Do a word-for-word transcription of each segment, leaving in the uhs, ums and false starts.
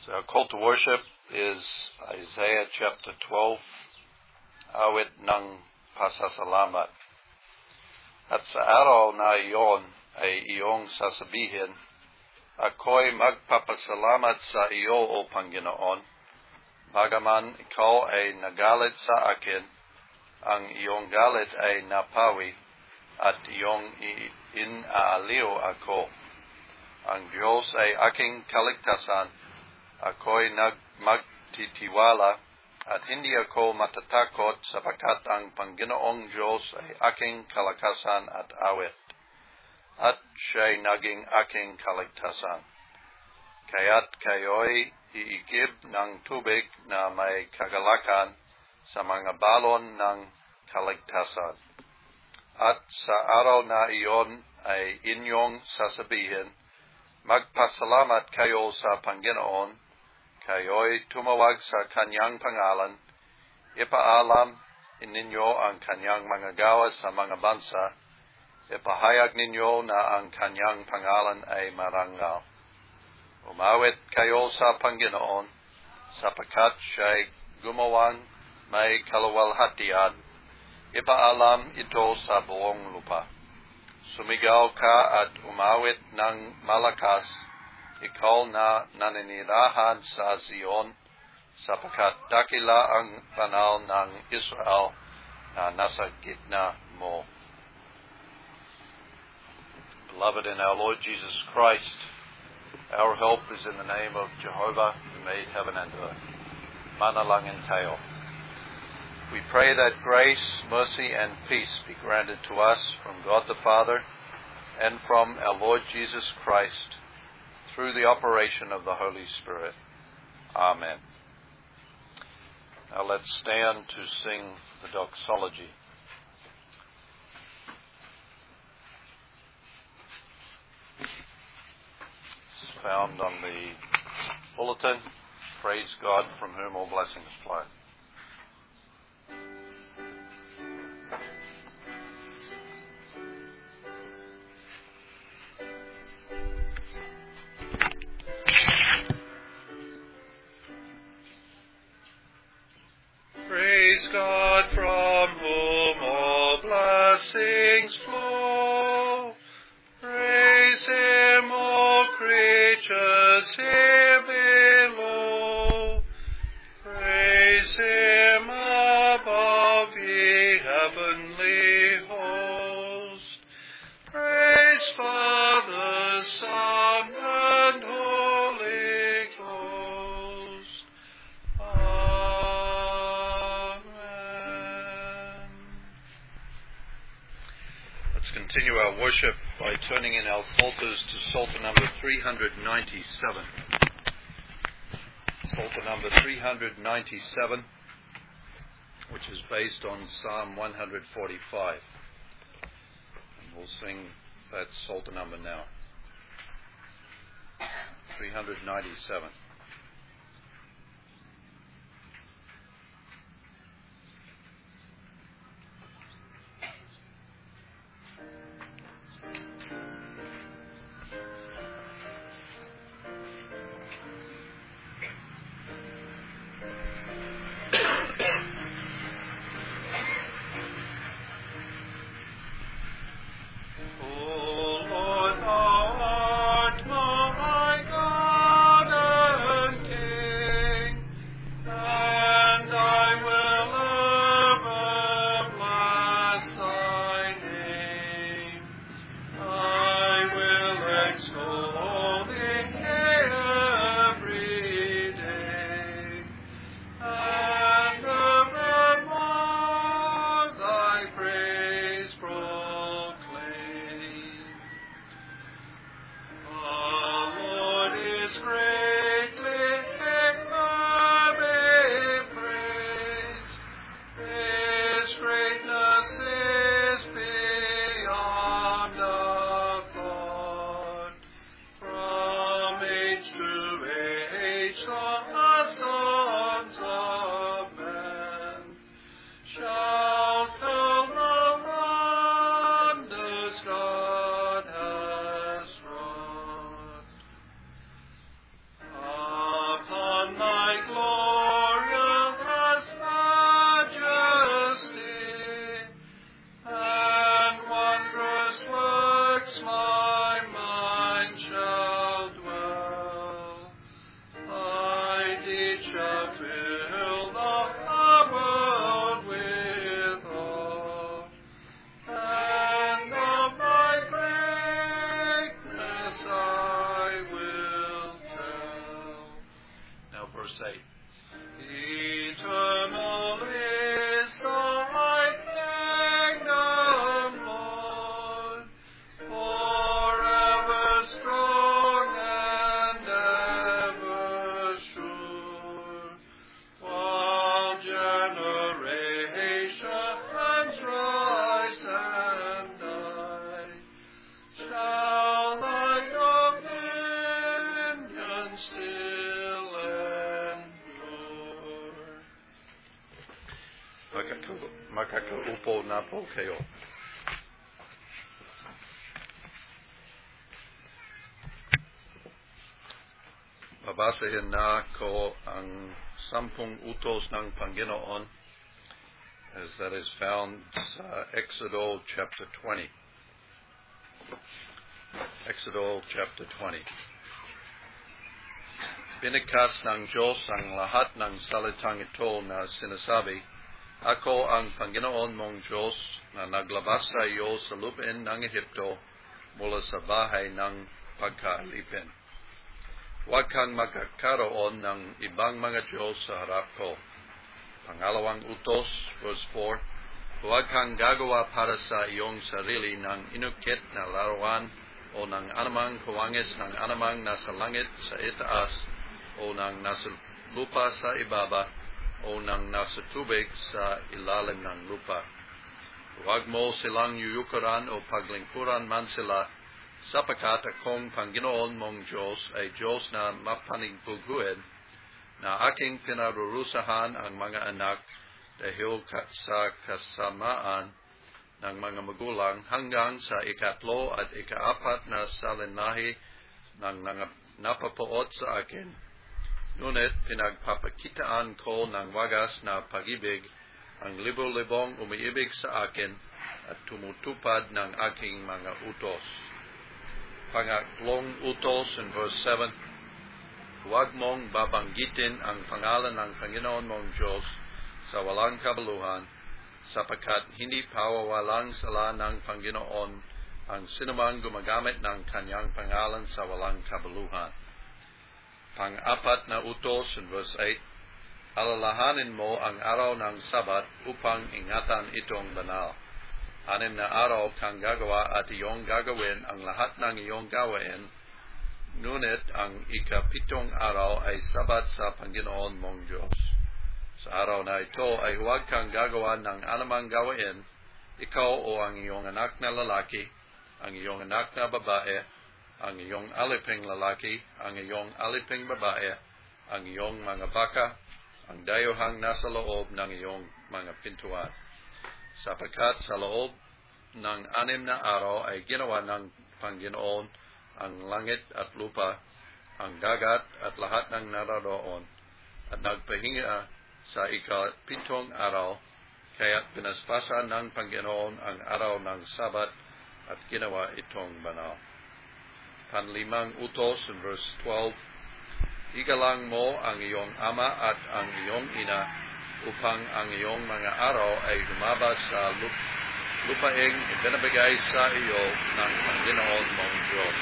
So our call to worship is Isaiah chapter twelve, awit ng pasasalamat. At sa araw na iyon ay iyong sasabihin, ako'y magpapasalamat sa iyo, O Panginoon, bagaman ikaw ay nagalit sa akin, ang iyong galit ay napawi, at iyong inaaliw ako. Ang Diyos ay aking kaligtasan, ako'y nagmagtitiwala, at hindi ako matatakot sapagkat ang Panginoong Diyos ay aking kalakasan at awit, at siya'y naging aking kaligtasan. Kaya't kayo'y iigib ng tubig na may kagalakan sa mga balon ng kaligtasan. At sa araw na iyon ay inyong sasabihin, magpasalamat kayo sa Panginoon, kayo'y tumawag sa kanyang pangalan, ipaalam ninyo ang kanyang mga gawa sa mga bansa, ipahayag ninyo na ang kanyang pangalan ay marangal. Umawit kayo sa Panginoon, sapagkat siya'y gumawang may kaluwalhatian, ipaalam ito sa buong lupa. Sumigaw ka at umawit ng malakas, ikaw na naninirahan sa Zion, sapagkat dakila ang banal ng Israel na nasa gitna mo. Beloved in our Lord Jesus Christ, our help is in the name of Jehovah, who made heaven and earth. Manalangin tayo. We pray that grace, mercy, and peace be granted to us from God the Father and from our Lord Jesus Christ, through the operation of the Holy Spirit. Amen. Now let's stand to sing the doxology. It's found on the bulletin. Praise God, from whom all blessings flow. Praise God, from whom all blessings flow. Praise him, all creatures here below. Praise him above, ye heavenly host. Praise Father, Son, and Holy Ghost. Let's continue our worship by turning in our psalters to Psalter number three ninety-seven. Psalter number three ninety-seven, which is based on Psalm one forty-five. And we'll sing that Psalter number now. three ninety-seven. O Lord, thou art my God verse eight. Eternal is thy kingdom, Lord, forever strong and ever sure, while generations rise and die, shall thy dominion still endure. Makakaupo na po kayo. Babasahin na ko ang sampung utos ng Panginoon as that is found sa Exodus chapter twenty. Exodus chapter twenty. Binikas ng Diyos ang lahat ng salitang ito na sinasabi, Ako ang Panginoon mong Diyos na naglabas sa iyo sa lupain ng Ehipto mula sa bahay ng pagkaalipin. Huwag kang magkakaroon ng ibang mga Diyos sa harap ko. Pangalawang utos, verse four, Huwag kang gagawa para sa iyong sarili ng inukit na laruan o ng anumang kawangis ng anumang nasa langit sa itaas o ng nasa lupa sa ibaba o ng nasa tubig sa ilalim ng lupa. Huwag mo silang yuyukuran o paglingkuran man sila, sapagkat akong Panginoon mong Diyos ay Diyos na mapanigbuguhin, na aking pinarurusahan ang mga anak dahil sa kasamaan ng mga magulang hanggang sa ikatlo at ikaapat na salinahi ng mga napapuot sa akin. Ngunit pinagpapakitaan ko ng wagas na pag-ibig ang libo-libong umiibig sa akin at tumutupad ng aking mga utos. Pangatlong utos in verse seven, Huwag mong babanggitin ang pangalan ng Panginoon mong Diyos sa walang kabuluhan, sapagkat hindi pawawalang sala ng Panginoon ang sinumang gumagamit ng kanyang pangalan sa walang kabuluhan. Pang-apat na utos in verse eight, Alalahanin mo ang araw ng Sabat upang ingatan itong banal. Anim na araw kang gagawa at iyong gagawin ang lahat ng iyong gawain, ngunit ang ikapitong araw ay Sabat sa Panginoon mong Diyos. Sa araw na ito ay huwag kang gagawa ng anumang gawain, ikaw o ang iyong anak na lalaki, ang iyong anak na babae, ang iyong aliping lalaki, ang iyong aliping babae, ang iyong mga baka, ang dayuhang nasa loob ng iyong mga pintuan. Sapagkat sa loob ng anim na araw ay ginawa ng Panginoon ang langit at lupa, ang dagat at lahat ng naroon, at nagpahinga sa ikapitong araw, kaya't pinaspasan ng Panginoon ang araw ng Sabat at ginawa itong banal. Panlimang utos in verse twelve, Igalang mo ang iyong ama at ang iyong ina upang ang iyong mga araw ay lumabas sa lup lupaing ibinabigay sa iyo ng Panginoon mong Diyos.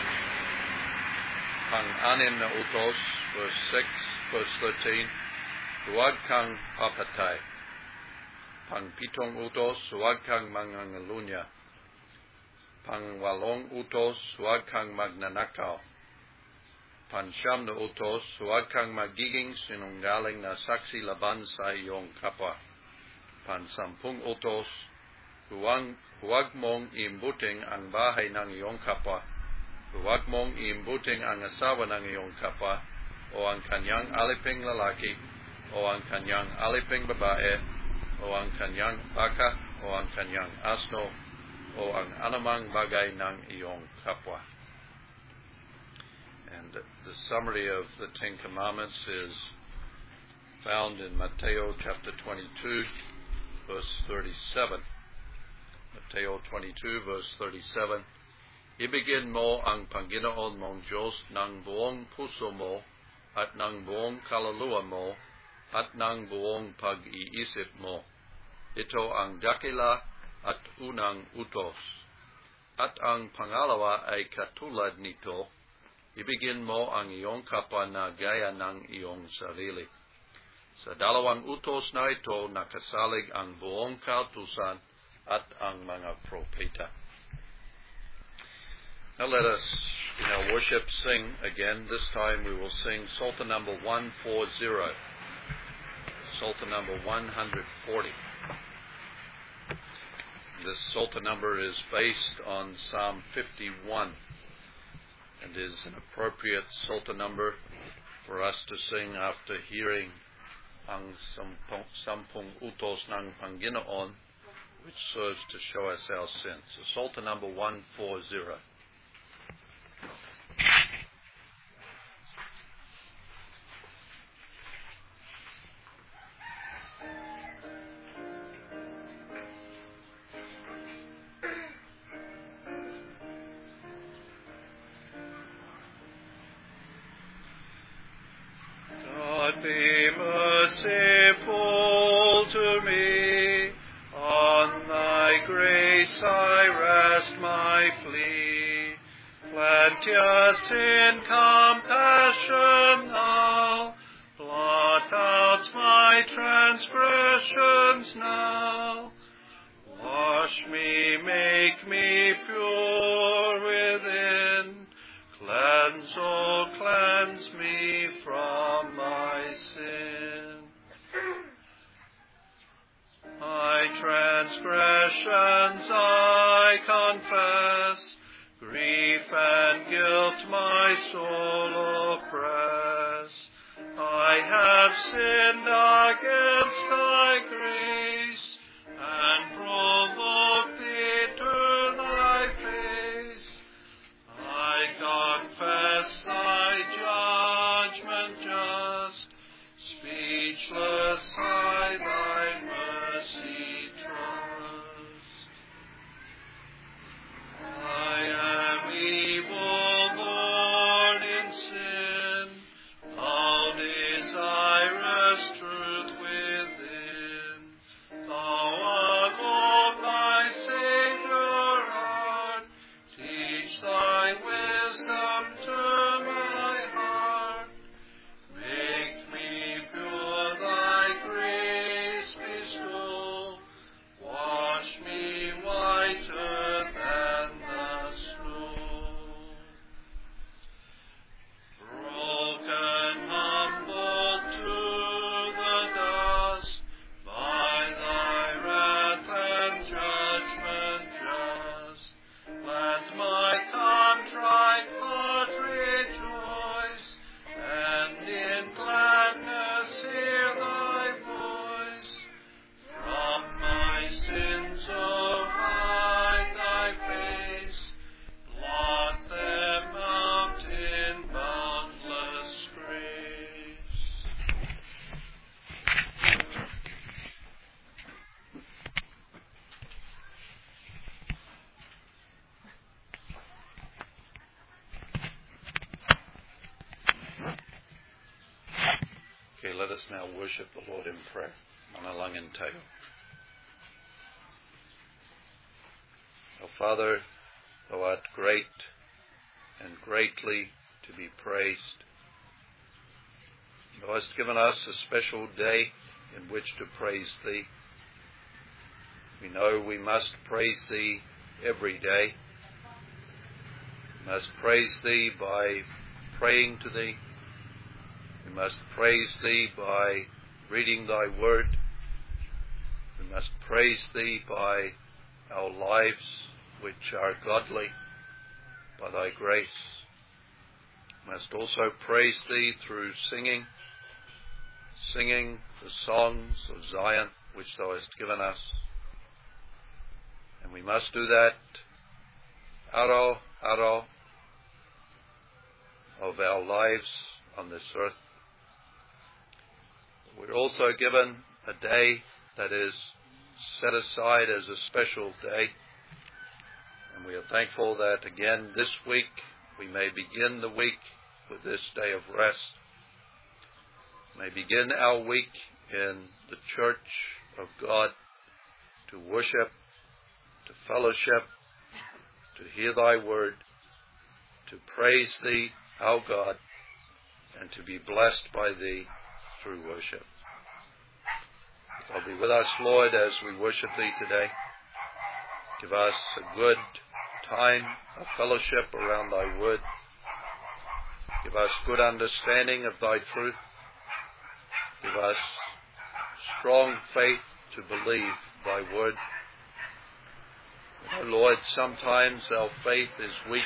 Pang-anim na utos, verse six, verse thirteen, Huwag kang papatay. Pang-pitong utos, huwag kang mangangalunya. Pang-walong utos, huwag kang magnanakaw. Pansyam na utos, huwag kang magiging sinungaling na saksi laban sa iyong kapwa. Pansampung utos, huwag, huwag mong iimbuting ang bahay ng iyong kapwa. Huwag mong iimbuting ang asawa ng iyong kapwa, o ang kanyang aliping lalaki, o ang kanyang aliping babae, o ang kanyang baka, o ang kanyang asno, o ang anumang bagay ng iyong kapwa. And the summary of the Ten Commandments is found in Matthew chapter twenty-two, verse thirty-seven. Matthew twenty-two, verse thirty-seven. Ibigin mo ang Panginoon mong Diyos ng buong puso mo at ng buong kaluluwa mo at ng buong pag-iisip mo. Ito ang dakila at unang utos. At ang pangalawa ay katulad nito, ibigin mo ang iyong kapwa na gaya ng iyong sarili. Sa dalawang utos na ito, nakasalig ang buong kautusan at ang mga propeta. Now let us, in our worship, sing again. This time we will sing Psalter number one forty, Psalter number one forty. This Psalter number is based on Psalm fifty-one and is an appropriate Psalter number for us to sing after hearing ang sampung utos ng Panginoon, which serves to show us our sins. So Psalter number one forty. God be merciful to me. On thy grace I rest my plea. Plenteous in compassion now, blot out my transgressions now. Wash me, make me pure within. Cleanse, oh, cleanse me from my sin. My transgressions I confess, grief and guilt my soul oppress. I have sinned against thy grace, and provoked thee to thy face. I confess thy judgment just, speechless I thy mercy trust. I am evil, born in sin, thou desirous truth within. Thou alone thy Savior art, teach thy wisdom to my heart. Make me pure, thy grace bestow. Wash me whiter than the snow. Broken, humbled to the dust, by thy wrath and judgment just, let my contrite heart rejoice, and in gladness hear thy voice. From my sins, oh, hide thy face, blot them out in boundless grace. Okay, let us now worship the Lord in prayer. Manalangin tayo. Our Father, thou art great and greatly to be praised. Thou hast given us a special day in which to praise thee. We know we must praise thee every day. We must praise thee by praying to thee. We must praise thee by reading thy word. We must praise thee by our lives, which are godly, by thy grace. We must also praise thee through singing, singing the songs of Zion, which thou hast given us. And we must do that aro, aro, of our lives on this earth. We're also given a day that is set aside as a special day. And we are thankful that again this week we may begin the week with this day of rest. May begin our week in the church of God to worship, to fellowship, to hear thy word, to praise thee our God, and to be blessed by Thee through worship. So be with us, Lord, as we worship Thee today. Give us a good time of fellowship around Thy Word. Give us good understanding of Thy truth. Give us strong faith to believe Thy Word. Oh Lord, sometimes our faith is weak.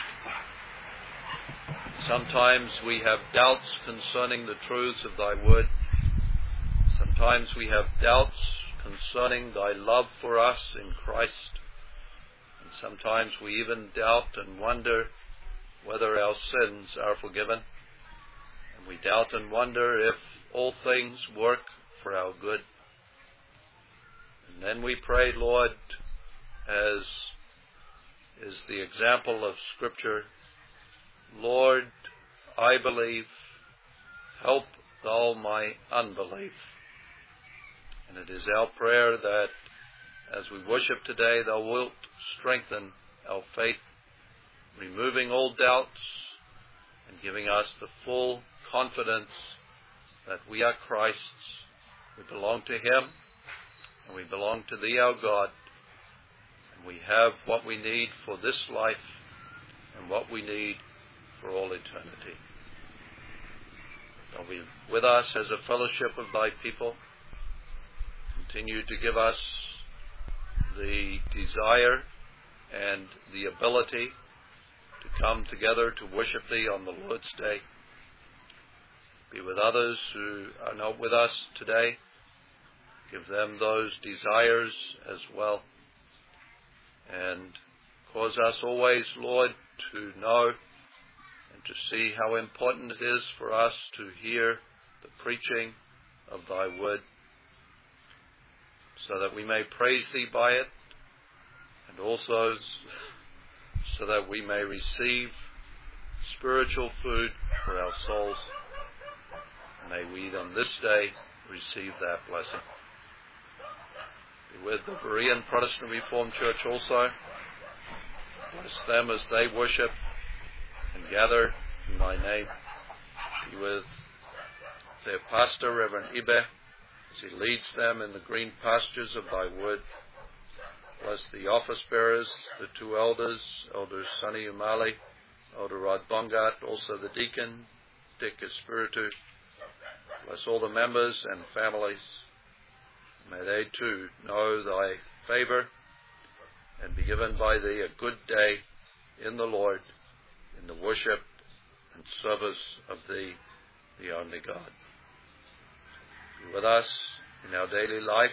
Sometimes we have doubts concerning the truths of Thy Word. Sometimes we have doubts concerning Thy love for us in Christ. And sometimes we even doubt and wonder whether our sins are forgiven. And we doubt and wonder if all things work for our good. And then we pray, Lord, as is the example of Scripture, Lord, I believe, help Thou my unbelief. And it is our prayer that as we worship today, Thou wilt strengthen our faith, removing all doubts and giving us the full confidence that we are Christ's, we belong to Him, and we belong to Thee, our God, and we have what we need for this life and what we need for all eternity. Thou be with us as a fellowship of Thy people. Continue to give us the desire and the ability to come together to worship Thee on the Lord's Day. Be with others who are not with us today. Give them those desires as well. And cause us always, Lord, to know and to see how important it is for us to hear the preaching of Thy Word, so that we may praise Thee by it, and also so that we may receive spiritual food for our souls. May we on this day receive that blessing. Be with the Berean Protestant Reformed Church also. Bless them as they worship and gather in Thy name. Be with their pastor, Reverend Ibe, as he leads them in the green pastures of Thy Word. Bless the office bearers, the two elders, Elder Sonny Umali, Elder Rod Bongart, also the deacon, Dick Espiritu. Bless all the members and families. May they too know Thy favor and be given by Thee a good day in the Lord, in the worship and service of Thee, the only God. Be with us in our daily life.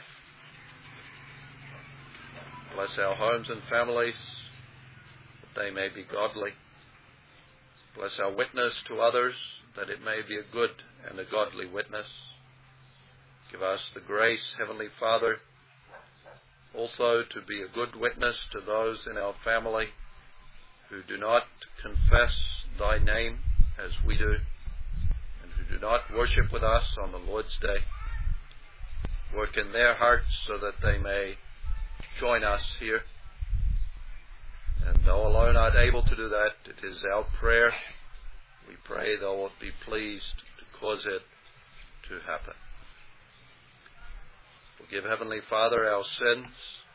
Bless our homes and families, that they may be godly. Bless our witness to others, that it may be a good and a godly witness. Give us the grace, Heavenly Father, also to be a good witness to those in our family who do not confess Thy name as we do, and who do not worship with us on the Lord's Day. Work in their hearts so that they may join us here. And Thou alone art able to do that. It is our prayer. We pray Thou wilt be pleased to cause it to happen. Forgive, Heavenly Father, our sins.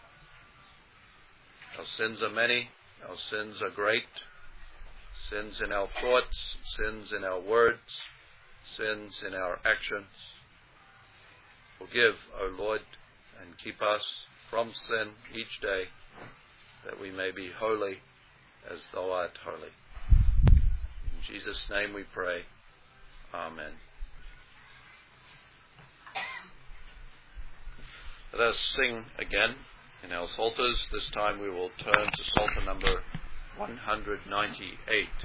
Our sins are many. Our sins are great. Sins in our thoughts, sins in our words, sins in our actions. Forgive, O Lord, and keep us from sin each day, that we may be holy as Thou art holy. In Jesus' name we pray. Amen. Let us sing again in our psalters. This time we will turn to psalter number one hundred ninety-eight.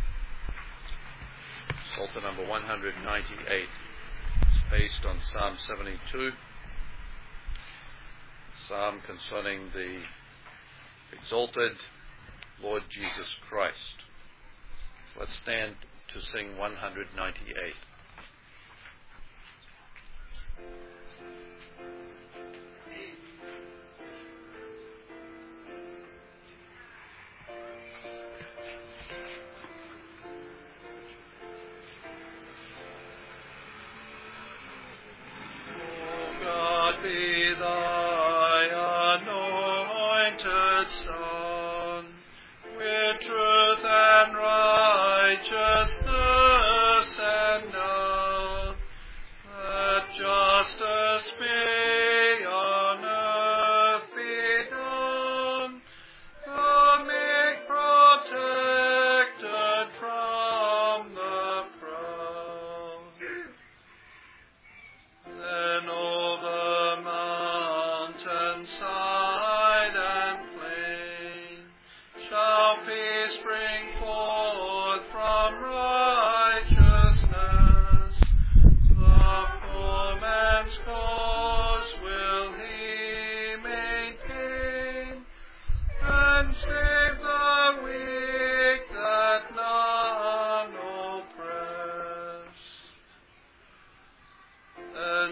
Psalter number one hundred ninety-eight. It's based on Psalm seventy-two. Psalm concerning the exalted Lord Jesus Christ. Let's stand to sing one hundred ninety-eight.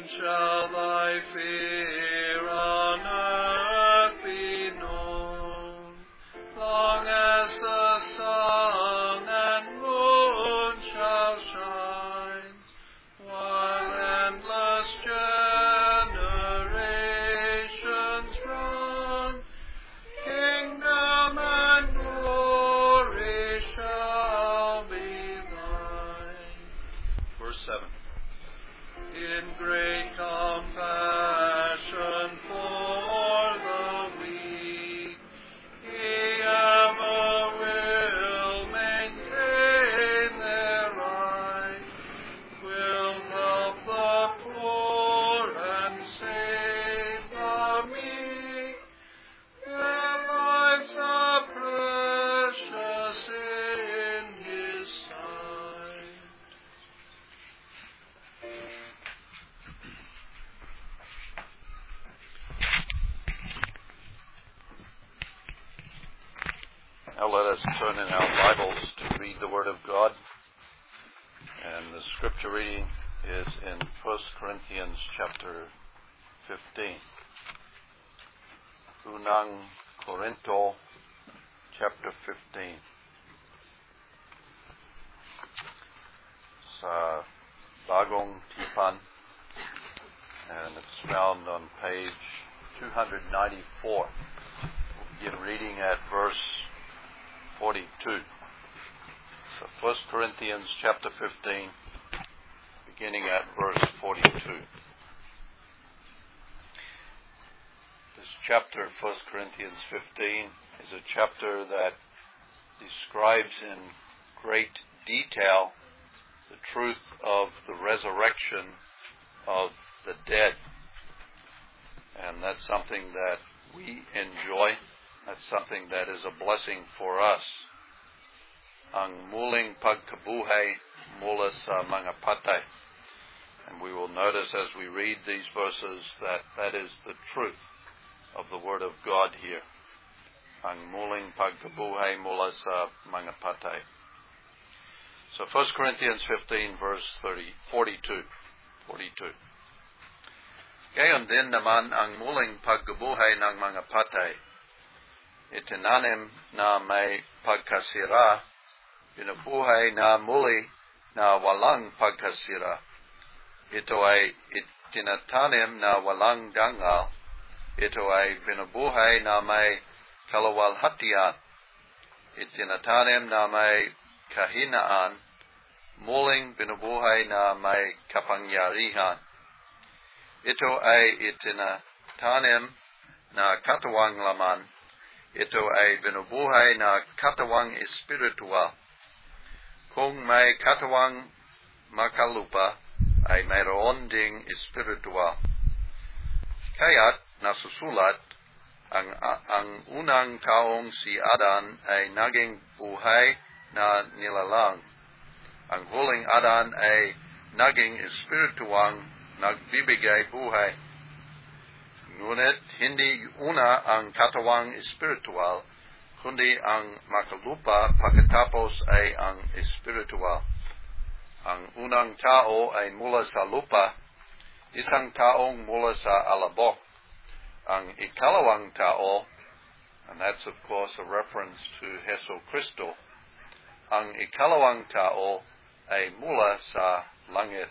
shall thy fear on earth be known, long as the sun and moon shall shine, while endless generations run, kingdom and glory shall be thine. Verse seven. In great compassion for the weak, He ever will maintain their right, will help the poor and save the meek. Their lives are precious in His sight. Now let us turn in our Bibles to read the Word of God. And the scripture reading is in First Corinthians chapter fifteen. Unang Korinto chapter fifteen. Sa Bagong Tipan, and it's found on page two ninety-four. We'll begin reading at verse forty-two. So First Corinthians chapter fifteen, beginning at verse forty-two. This chapter, First Corinthians fifteen, is a chapter that describes in great detail the truth of the resurrection of the dead. And that's something that we enjoy. That's something that is a blessing for us. Ang muling pagkabuhay mula sa mga patay. And we will notice as we read these verses that that is the truth of the Word of God here. Ang muling pagkabuhay mula sa mga patay. So First Corinthians fifteen verse thirty, forty-two. forty-two. Gayon din naman ang muling pagkabuhay ng mga patay. Itinanim na may pagkasira, binubuhay na muli na walang pagkasira. Ito ay itinatanim na walang dangal. Ito ay binubuhay na may kaluwalhatian. Itinatanim na may kahinaan. Muling binubuhay na may kapangyarihan. Ito ay itinatanim na katawang laman. Ito ay binubuhay na katawang espiritual. Kung may katawang makalupa, ay mayroon ding espiritual. Kaya't nasusulat, ang, ang unang taong si Adan ay naging buhay na nilalang. Ang huling Adan ay naging espirituwang nagbibigay buhay. Ngunit hindi una ang katawang espiritual, kundi ang makalupa pagkatapos ay ang espiritual. Ang unang tao ay mula sa lupa, isang taong mula sa alabok. Ang ikalawang tao, and that's of course a reference to Jesu Cristo, ang ikalawang tao ay mula sa langit.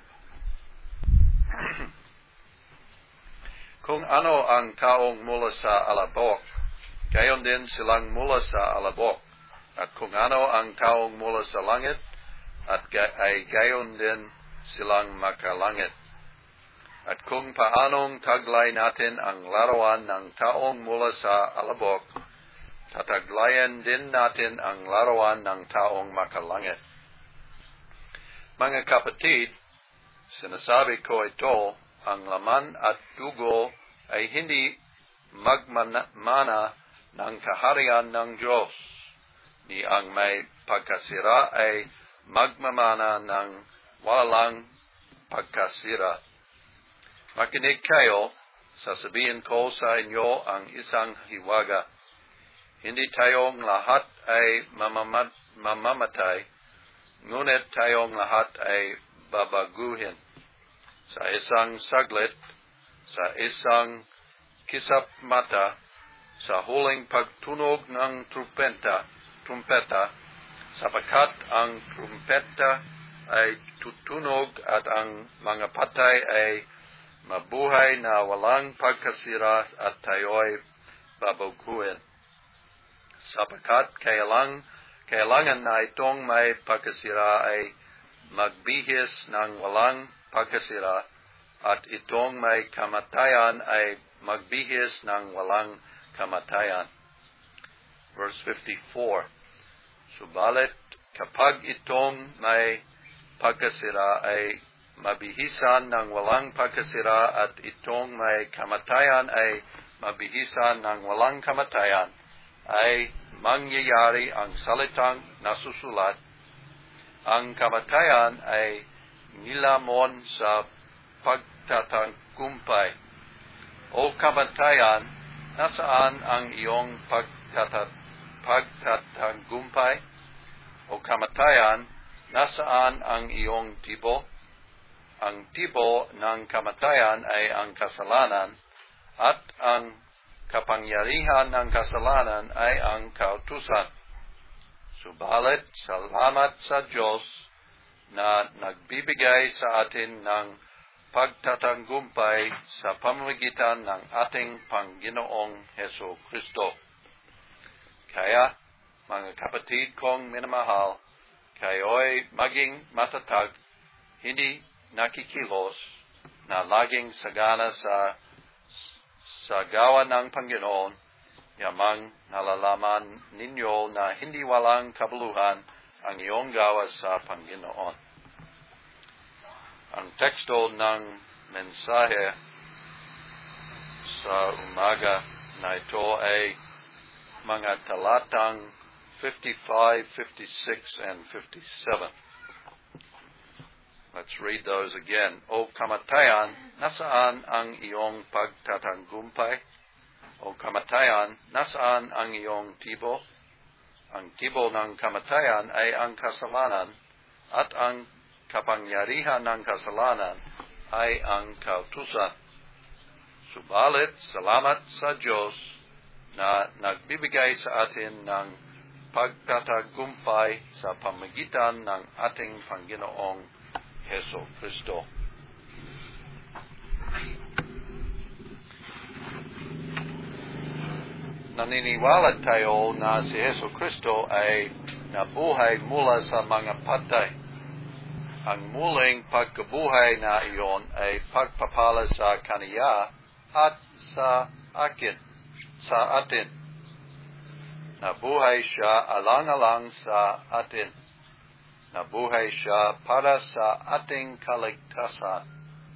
Kung ano ang taong mula sa alabok, gayon din silang mula sa alabok. At kung ano ang taong mula sa langit, at ga- ay gayon din silang makalangit. At kung paanong taglay natin ang larawan ng taong mula sa alabok, tataglayan din natin ang larawan ng taong makalangit. Mga kapatid, sinasabi ko ito, ang laman at dugo ay hindi magmana ng kaharian ng Diyos, ni ang may pagkasira ay magmamana ng walang pagkasira. Makinig kayo, sasabihin ko sa inyo ang isang hiwaga. Hindi tayong lahat ay mamamat, mamamatay, ngunit tayong lahat ay babaguhin. sa isang saglit, sa isang kisap mata, sa huling pagtunog ng trumpeta, trumpeta, sapagkat ang trumpeta ay tutunog at ang mga patay ay mabuhay na walang pagkasira at tayo'y babaguhin. Sapagkat kailang, kailangan na itong may pagkasira ay magbihis ng walang pagkasira at itong may kamatayan ay magbihis ng walang kamatayan. Verse fifty-four. Subalit kapag itong may pagkasira ay mabihisan ng walang pagkasira at itong may kamatayan ay mabihisan ng walang kamatayan, ay mangyayari ang salitang nasusulat, ang kamatayan ay nilamon sa pagtatagumpay. O kamatayan, nasaan ang iyong pagtata, pagtatagumpay? O kamatayan, nasaan ang iyong tibo? Ang tibo ng kamatayan ay ang kasalanan, at ang kapangyarihan ng kasalanan ay ang kautusan. Subalit, salamat sa Diyos na nagbibigay sa atin ng pagtatagumpay sa pamamagitan ng ating Panginoong Heso Kristo. Kaya, mga kapatid kong minamahal, kayo'y maging matatag, hindi nakikilos, na laging sagana sa sa gawa ng Panginoon, yamang nalalaman ninyo na hindi walang kabuluhan ang iyong gawa sa Panginoon. Ang teksto ng mensahe sa umaga na ito ay mga talatang fifty-five, fifty-six, and fifty-seven. Let's read those again. O kamatayan, nasaan ang iyong pagtatagumpay? O kamatayan, nasaan ang iyong tibo? Ang tibo ng kamatayan ay ang kasalanan, at ang kapangyarihan ng kasalanan ay ang kautusan. Subalit, salamat sa Diyos na nagbibigay sa atin ng pagtatagumpay sa pamamagitan ng ating Panginoong Heso Kristo. Naniniwala tayo na si Heso Kristo ay nabuhay mula sa mga patay. Ang muling pagkabuhay na iyon ay pagpapala sa Kaniya at sa akin, sa atin. Nabuhay siya alang-alang sa atin. Nabuhay siya para sa ating kaligtasan.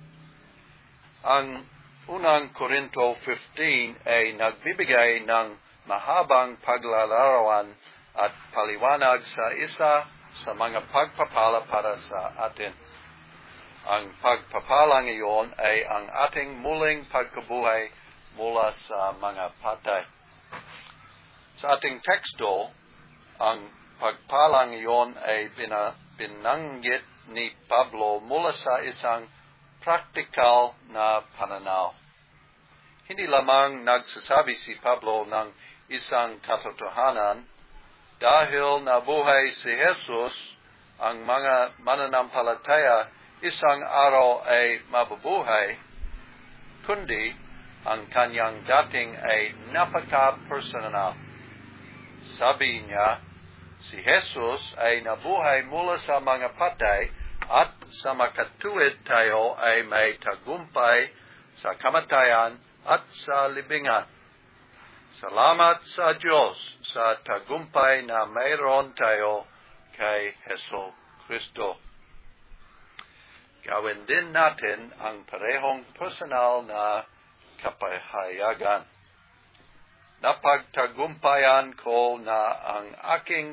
Ang unang Korinto fifteen ay nagbibigay ng mahabang paglalarawan at paliwanag sa isa sa mga pagpapala para sa atin. Ang pagpapalang iyon ay ang ating muling pagkabuhay mula sa mga patay. Sa ating teksto, ang pagpalang iyon ay binanggit ni Pablo mula sa isang praktikal na pananaw. Hindi lamang nagsasabi si Pablo ng isang katotohanan dahil nabuhay si Jesus, ang mga mananampalataya isang araw ay mabubuhay, kundi ang kanyang dating ay napaka-personal. Sabi niya, si Jesus ay nabuhay mula sa mga patay at sa makatuwid tayo ay may tagumpay sa kamatayan at sa libingan. Salamat sa Diyos sa tagumpay na mayroon tayo kay Heso Kristo. Gawin din natin ang parehong personal na kapahayagan. Napagtagumpayan ko na ang aking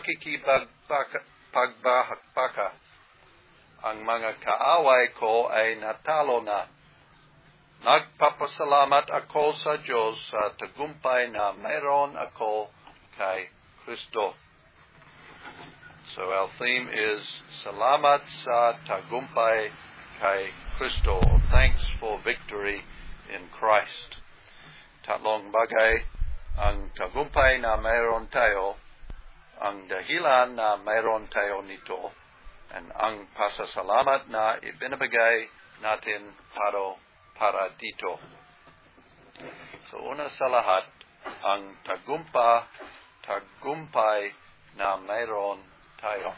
pakikipagbaka. Ang mga kaaway ko ay natalo na. Nagpapasalamat ako sa Diyos sa tagumpay na mayroon ako kay Kristo. So our theme is Salamat sa Tagumpay kay Kristo, o thanks for victory in Christ. Tatlong bagay ang tagumpay na mayroon tayo, ang dahilan na mayroon tayo nito, and ang pasasalamat na ibinibigay natin para, para dito. So una sa lahat, ang tagumpa, tagumpay na mayroon tayo.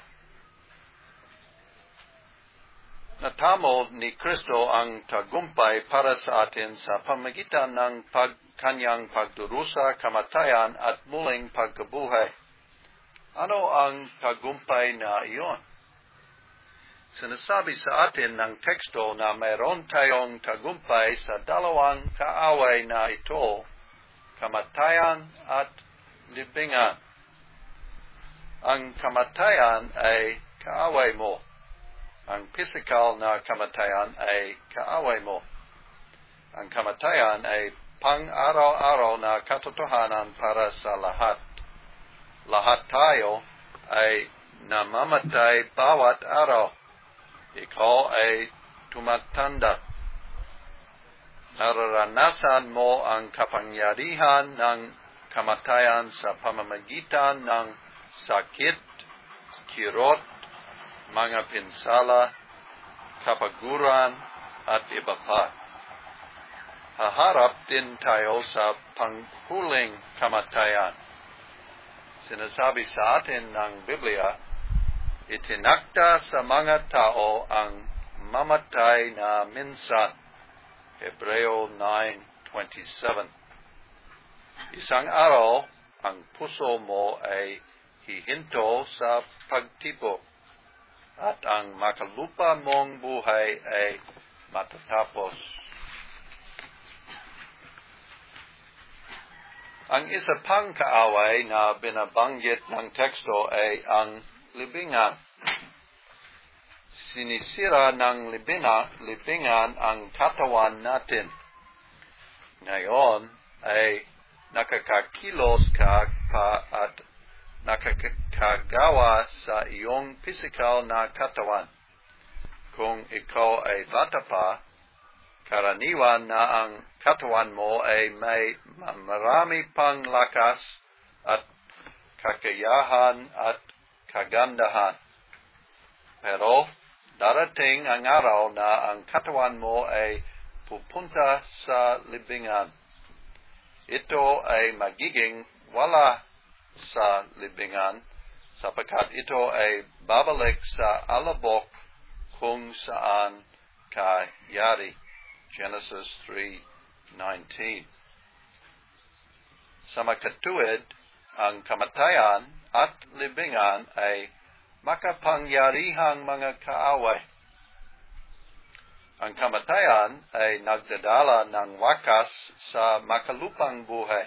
Natamo ni Kristo ang tagumpay para sa atin sa pamagitan ng pag, kanyang pagdurusa, kamatayan at muling pagkabuhay. Ano ang tagumpay na iyon? Sinasabi sa atin ng teksto na mayroon tayong tagumpay sa dalawang kaaway na ito, kamatayan at libingan. Ang kamatayan ay kaaway mo. Ang physical na kamatayan ay kaaway mo. Ang kamatayan ay pang-araw-araw na katotohanan para sa lahat. Lahat tayo ay namamatay bawat araw. Ikaw ay tumatanda. Nararanasan mo ang kapangyarihan ng kamatayan sa pamamagitan ng sakit, kirot, mga pinsala, kapaguran, at iba pa. Haharap din tayo sa panghuling kamatayan. Sinasabi sa atin ng Biblia, itinakda sa mga tao ang mamatay na minsan. Hebreo nine twenty-seven. Isang araw, ang puso mo ay hihinto sa pagtibok, at ang makalupa mong buhay ay matatapos. Ang isa pang kaaway na binabanggit ng teksto ay ang libingan. Sinisira ng libina, libingan ang katawan natin. Ngayon ay nakakakilos ka pa at nakakagawa sa iyong physical na katawan. Kung ikaw ay bata pa, karaniwan na ang katawan mo ay may marami pang lakas at kakayahan at kagandahan. Pero darating ang araw na ang katawan mo ay pupunta sa libingan. Ito ay magiging wala sa libingan sapagkat ito ay babalik sa alabok kung saan kayari. Genesis three nineteen. Sa makatuwid, ang kamatayan at libingan ay makapangyarihang mga kaaway. Ang kamatayan ay nagdadala ng wakas sa makalupang buhay.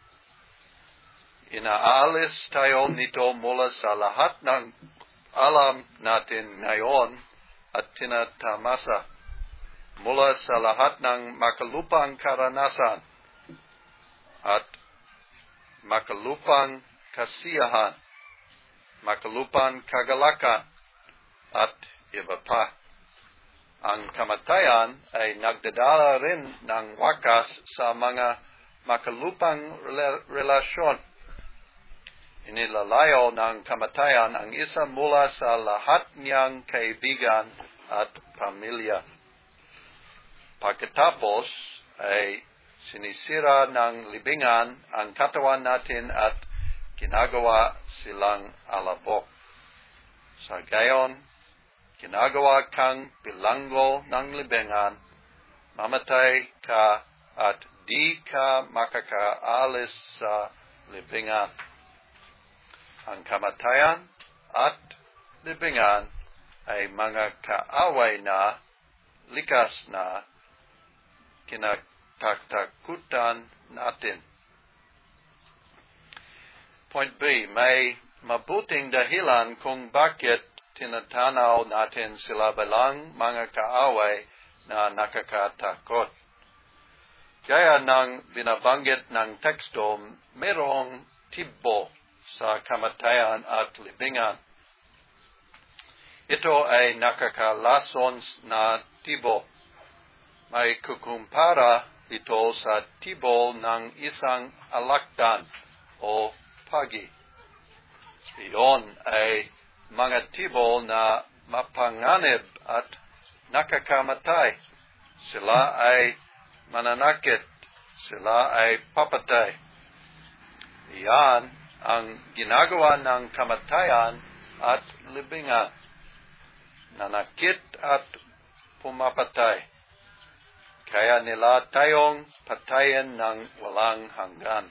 Inaalis tayo nito mula sa lahat ng alam natin ngayon at tinatamasa, mula sa lahat ng makalupang karanasan at makalupang kasiyahan, makalupang kagalakan, at iba pa. Ang kamatayan ay nagdadala rin ng wakas sa mga makalupang relasyon. Inilalayo ng kamatayan ang isa mula sa lahat niyang kaibigan at pamilya. Pagkatapos ay sinisira ng libingan ang katawan natin at ginagawa silang alabok. Sa gayon, ginagawa kang bilanggo ng libingan, mamatay ka at di ka makakaalis sa libingan. Ang kamatayan at libingan ay mga kaaway na, likas na, kinatatakutan natin. Point B, may mabuting dahilan kung bakit tinatanaw natin sila bilang mga kaaway na nakakatakot. Gaya ng binabanggit ng teksto, mayroong tibo sa kamatayan at libingan. ito ay nakakalason na tibo. May kukumpara ito sa tibo ng isang alakdan o pagi. Iyon ay mga tibo na mapanganib at nakakamatay. Sila ay mananakit. Sila ay papatay. Iyan ang ginagawa ng kamatayan at libingan. Nanakit at pumapatay. Kaya nila tayong patayin ng walang hanggan.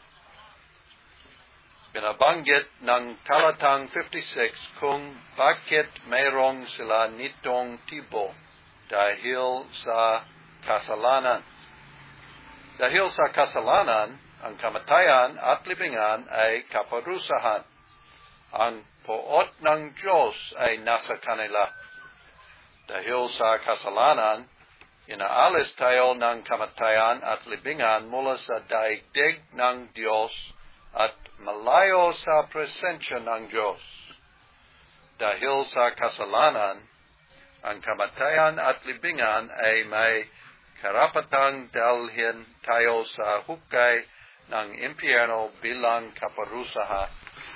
Binabanggit ng talatang fifty-six kung bakit mayroong sila nitong tibo dahil sa kasalanan. Dahil sa kasalanan, ang kamatayan at libingan ay kaparusahan. Ang poot ng Diyos ay nasa kanila. Dahil sa kasalanan, inaalis tayo ng kamatayan at libingan mula sa daigdig ng Diyos at malayo sa presensya ng Diyos. Dahil sa kasalanan, ang kamatayan at libingan ay may karapatang dalhin tayo sa hukay ng impyerno bilang kaparusahan.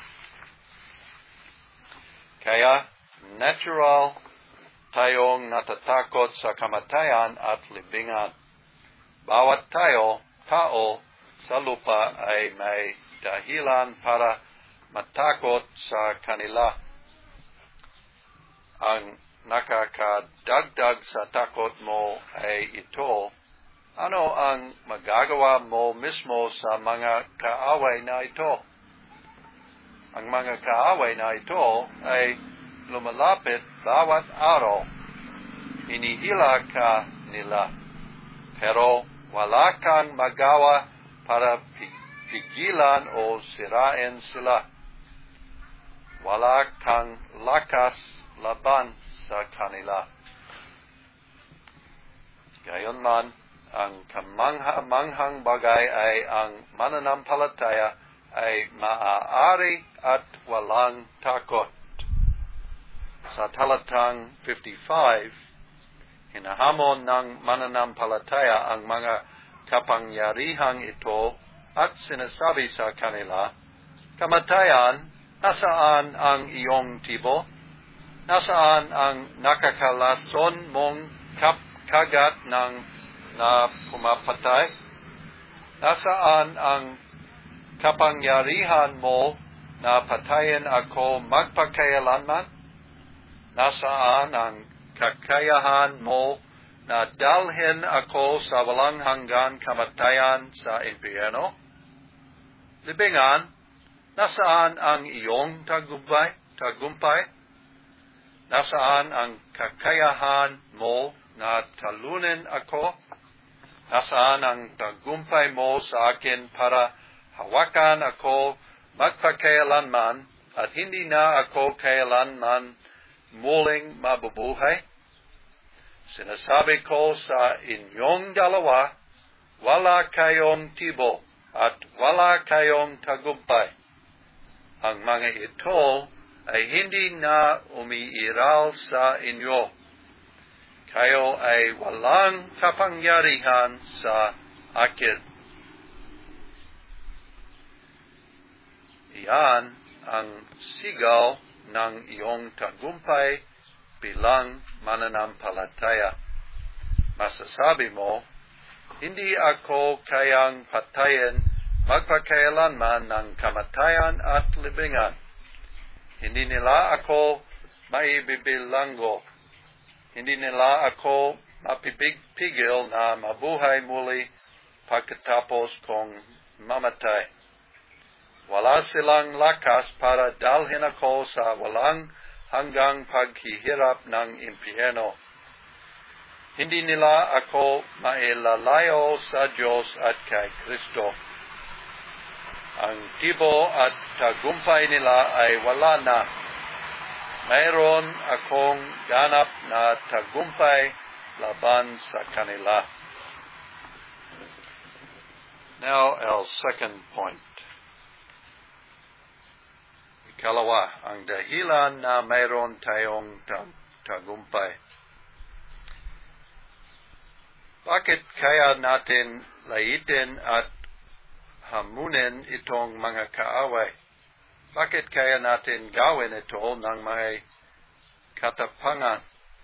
Kaya, natural tayong natatakot sa kamatayan at libingan. Bawat tayo, tao, sa lupa ay may dahilan para matakot sa kanila. Ang nakakadagdag sa takot mo ay ito, ano ang magagawa mo mismo sa mga kaaway na ito? Ang mga kaaway na ito ay lumalapit bawat araw, hinihila ka nila, pero wala kang magawa para pigilan o sirain sila. Wala kang lakas laban sa kanila. Gayunman, ang kamangha-manghang bagay ay ang mananampalataya ay maaari at walang takot. Sa talatang fifty-five, hinahamon ng mananampalataya ang mga kapangyarihang ito at sinasabi sa kanila, kamatayan, nasaan ang iyong tibo? Nasaan ang nakakalason mong kagat ng na pumapatay? Nasaan ang kapangyarihan mo na patayin ako magpakailanman? Nasaan ang kakayahan mo na dalhin ako sa walang hanggan kamatayan sa impyerno? Libingan, nasaan ang iyong tagumpay? tagumpay? Nasaan ang kakayahan mo na talunin ako? Nasaan ang tagumpay mo sa akin para hawakan ako magpakailanman at hindi na ako kailanman muling mabubuhay? Sinasabi ko sa inyong dalawa, wala kayong tibo at wala kayong tagumpay. Ang mga ito ay hindi na umiiral sa inyo. Kayo ay walang kapangyarihan sa akin. Iyan ang sigaw ng iyong tagumpay bilang mananampalataya. Masasabi mo, hindi ako kayang patayin magpakailanman ng kamatayan at libingan. Hindi nila ako maibibilanggo. Hindi nila ako mapipigil na mabuhay muli pagkatapos kong mamatay. Wala silang lakas para dalhin ako sa walang hanggang paghihirap ng impyerno. Hindi nila ako mailalayo sa Diyos at kay Kristo. Ang tibo at tagumpay nila ay wala na. Mayroon akong ganap na tagumpay laban sa kanila. Now, our second point. Ikalawa, ang dahilan na mayroon tayong tagumpay. Bakit kaya natin laitin at hamunin itong mga kaaway? Bakit kaya natin gawin ito ng may katapangan?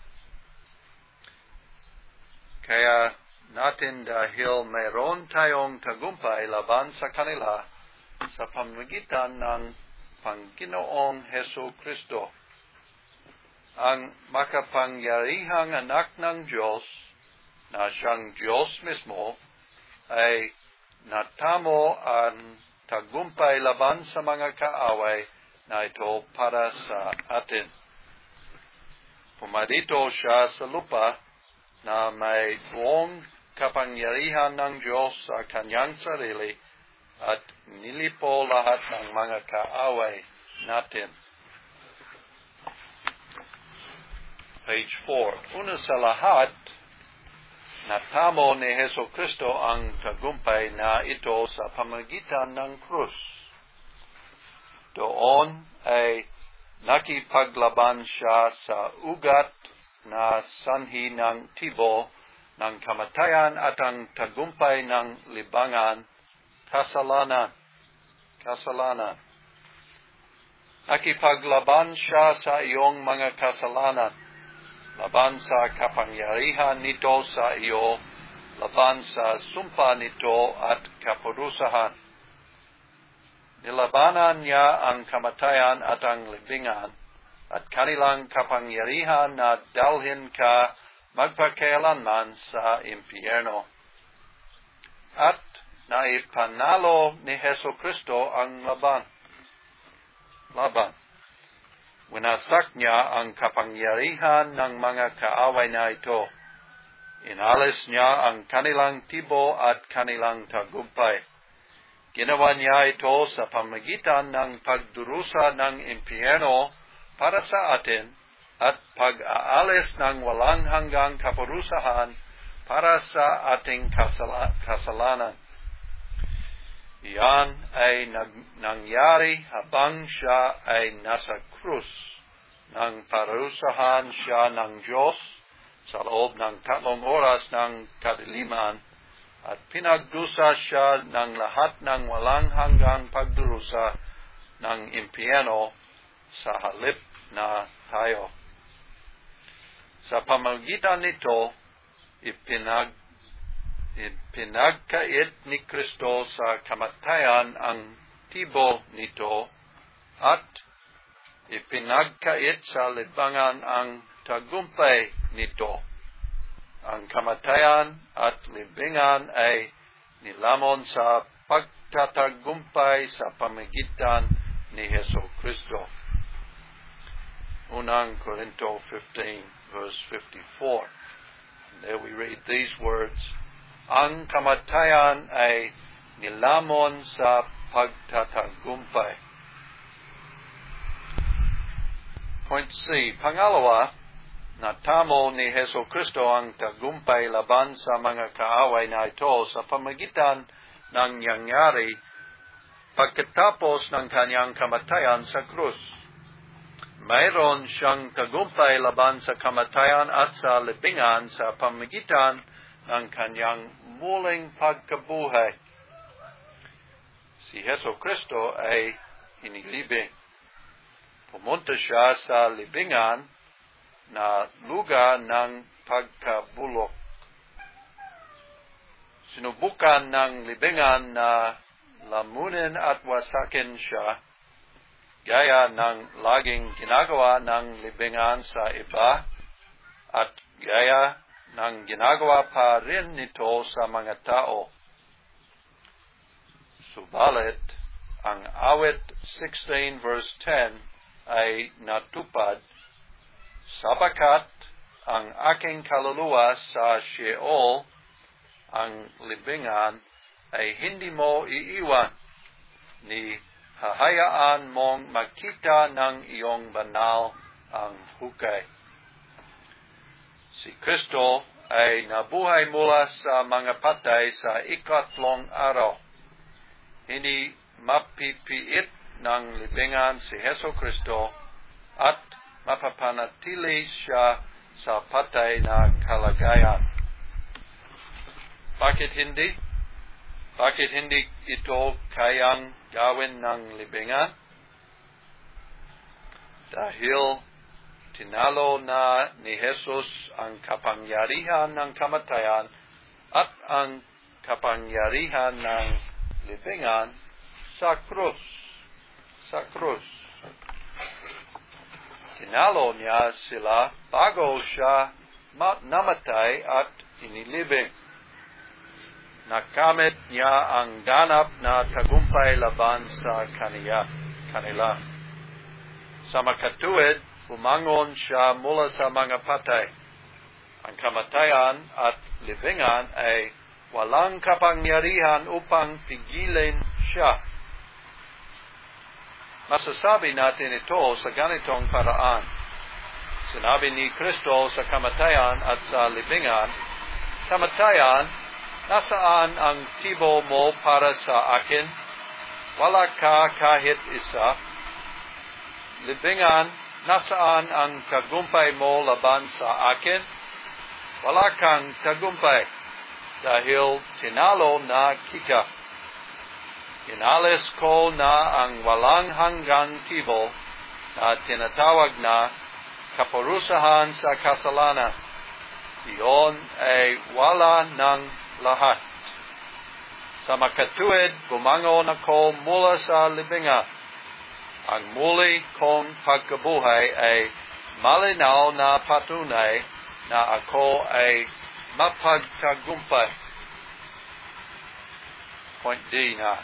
Kaya natin dahil mayroon tayong tagumpay laban sa kanila sa pamamagitan ng Panginoong Heso Kristo. Ang makapangyarihang anak ng Diyos na siyang Diyos mismo ay natamo ang tagumpay laban sa mga kaaway na ito para sa atin. Pumarito siya sa lupa na may buong kapangyarihan ng Diyos sa kanyang sarili at nilipo lahat ng mga kaaway natin. Page four. Una sa lahat, natamo ni Heso Kristo ang tagumpay na ito sa pamamagitan ng krus. Doon ay nakipaglaban siya sa ugat na sanhi ng tibo ng kamatayan at ang tagumpay ng libangan, kasalanan. Kasalanan. Nakipaglaban siya sa iyong mga kasalanan, laban sa kapangyarihan nito sa iyo, laban sa sumpa nito at kaparusahan. Nilabanan niya ang kamatayan at ang libingan at kanilang kapangyarihan na dalhin ka magpakailanman sa impyerno. At naipanalo ni Heso Kristo ang laban. Laban. Winasak niya ang kapangyarihan ng mga kaaway na ito. Inalis niya ang kanilang tibo at kanilang tagumpay. Ginawa niya ito sa pamamagitan ng pagdurusa ng impyerno para sa atin at pag-aalis ng walang hanggang kaparusahan para sa ating kasala- kasalanan. Iyan ay nag- nangyari habang siya ay nasa krus. Nang parusahan siya ng Diyos sa loob ng tatlong oras ng kadiliman at pinagdusa siya ng lahat ng walang hanggang pagdurusa ng impyerno sa halip na tayo. Sa pamamagitan nito, ipinag Ipinagkait ni Kristo sa kamatayan ang tibo nito at ipinagkait sa libangan ang tagumpay nito. Ang kamatayan at libingan ay nilamon sa pagtatagumpay sa pamamagitan ni Heso Kristo. Unang Korinto fifteen, verse fifty-four. And there we read these words, ang kamatayan ay nilamon sa pagtatagumpay. Point C. Pangalawa, natamo ni Heso Kristo ang tagumpay laban sa mga kaaway na ito sa pamamagitan ng nangyari pagkatapos ng kanyang kamatayan sa krus. Mayroon siyang tagumpay laban sa kamatayan at sa libingan sa pamamagitan ng kanyang muling pagkabuhay. Si Heso Kristo ay inilibing. Pumunta siya sa libingan na lugar ng pagkabulok. Sinubukan ng libingan na lamunin at wasakin siya, gaya ng laging ginagawa ng libingan sa iba at gaya ng ginagawa pa rin nito sa mga tao. Subalit, ang awit sixteen verse ten ay natupad, sabakat ang aking kaluluwa sa Sheol, ang libingan, ay hindi mo iiwan, ni hahayaan mong makita ng iyong banal ang hukay. Si Kristo ay nabuhay mula sa mga patay sa ikatlong araw. Hindi mapipiit ng libingan si Heso Kristo at mapapanatili siya sa patay na kalagayan. Bakit hindi? Bakit hindi ito kayang gawin ng libingan? Dahil tinalo na ni Jesus ang kapangyarihan ng kamatayan at ang kapangyarihan ng libingan sa krus. Sa krus. Tinalo niya sila bago siya namatay at inilibing. Nakamit niya ang ganap na tagumpay laban sa kaniya, kanila. Sa makatuwid, bumangon siya mula sa mga patay. Ang kamatayan at libingan ay walang kapangyarihan upang pigilin siya. Masasabi natin ito sa ganitong paraan. Sinabi ni Kristo sa kamatayan at sa libingan, kamatayan, nasaan ang tibo mo para sa akin? Wala ka kahit isa. Libingan, nasaan ang tagumpay mo laban sa akin? Wala kang tagumpay dahil tinalo na kita. Inalis ko na ang walang hanggang tibo na tinatawag na kaparusahan sa kasalanan. Iyon ay wala ng lahat. Sa makatuwid, bumangon ako mula sa libingan. Ang muli kong pagkabuhay ay malinaw na patunay na ako ay mapagtagumpay. Point D na.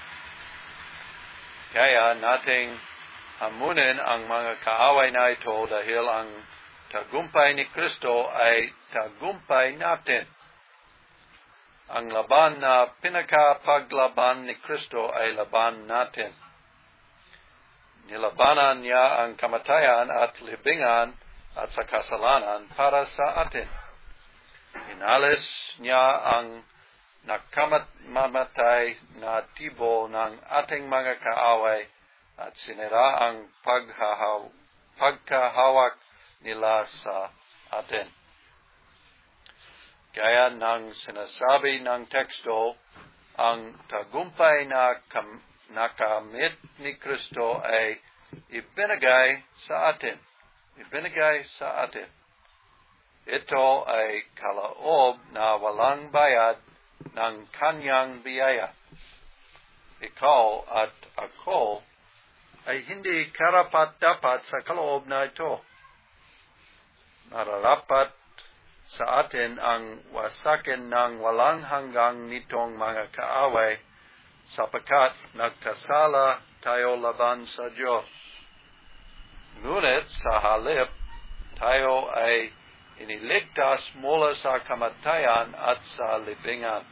Kaya nating hamunin ang mga kaaway na ito dahil ang tagumpay ni Kristo ay tagumpay natin. Ang laban na pinakapaglaban ni Kristo ay laban natin. Nilabanan niya ang kamatayan at libingan at sa kasalanan para sa atin. Inalis niya ang nakamamatay na tibo ng ating mga kaaway at sinira ang paghahaw, pagkahawak nila sa atin. Gaya ng sinasabi ng teksto, ang tagumpay na kam, nakamit ni Kristo ay ibinigay sa atin. Ibinigay sa atin. Ito ay kaloob na walang bayad ng kanyang biyaya. Ikaw at ako ay hindi karapat-dapat sa kaloob na ito. Nararapat sa atin ang wasakin ng walang hanggang nitong mga kaaway sapagkat nagkasala tayo laban sa Diyos. Ngunit sa halip, tayo ay iniligtas mula sa kamatayan at sa libingan.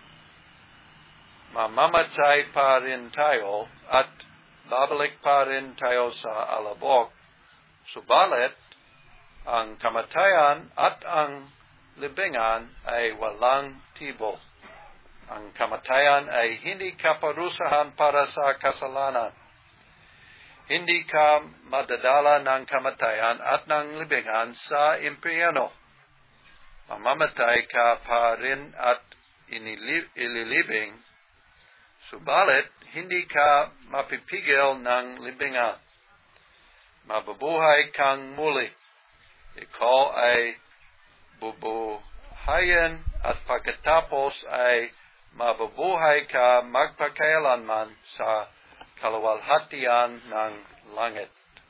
Mamamatay pa rin tayo at babalik pa rin tayo sa alabok. Subalit, ang kamatayan at ang libingan ay walang tibo. Ang kamatayan ay hindi kaparusahan para sa kasalanan. Hindi ka madadala ng kamatayan at ng libingan sa impyerno. Mamamatay ka pa rin at ililibing. Subalit, hindi ka mapipigil ng libingan. Mabubuhay kang muli. Ikaw ay bubuhayin at pagkatapos ay mabubuhay ka magpakailanman sa kaluwalhatian ng langit.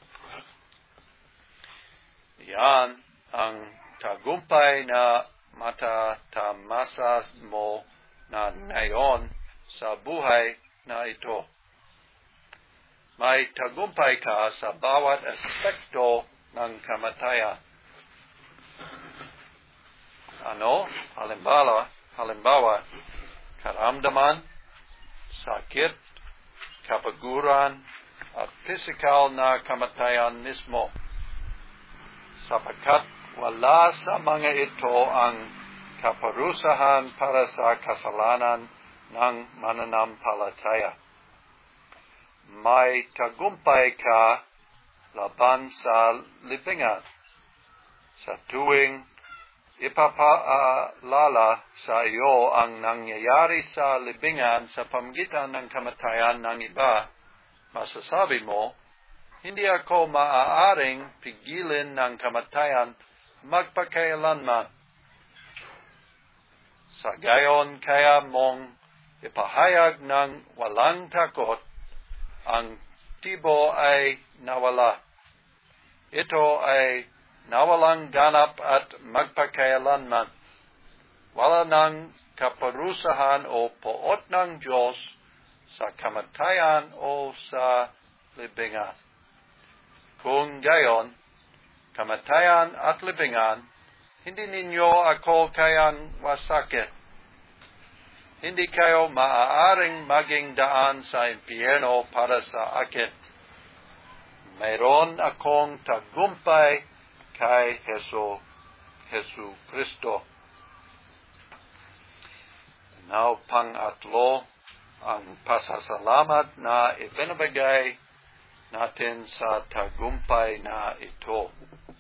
Yan ang tagumpay na matatamasa mo na ngayon sa buhay na ito. May tagumpay ka sa bawat aspekto ng kamatayan. Ano? Halimbawa, halimbawa, karamdaman, sakit, kapaguran, at pisikal na kamatayan mismo. Sapagkat wala sa mga ito ang kaparusahan para sa kasalanan ng mananampalataya. May tagumpay ka laban sa libingan. Sa tuwing ipapaalala sa iyo ang nangyayari sa libingan sa pamagitan ng kamatayan ng iba, masasabi mo, hindi ako maaaring pigilin ng kamatayan magpakailanman. Sa gayon kaya mong ipahayag ng walang takot, ang tibo ay nawala. Ito ay nawalang ganap at magpakailanman. Wala ng kaparusahan o poot ng Diyos sa kamatayan o sa libingan. Kung gayon, kamatayan at libingan, hindi ninyo ako kayang wasakin. Hindi kayo maaaring maging daan sa impyerno para sa akin. Mayroon akong tagumpay kay Heso, Hesu Kristo. Now, pang-atlo, ang pasasalamat na ibinibigay natin sa tagumpay na ito.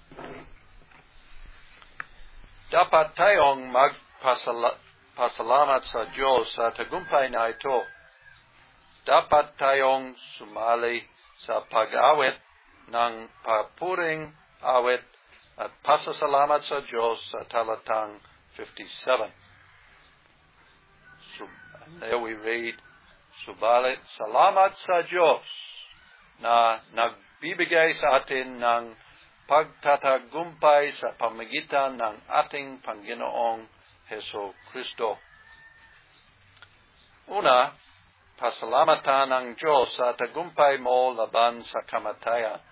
Dapat tayong magpasalamat sa Diyos sa tagumpay na ito. Dapat tayong sumali sa pag-awit ng papuring awit at pasasalamat sa Diyos sa talatang fifty-seven. So, and there we read, Subalit, salamat sa Diyos na nagbibigay sa atin ng pagtatagumpay sa pamagitan ng ating Panginoong Heso Kristo. Una, pasalamatan ang Diyos sa tagumpay mo laban sa kamatayan.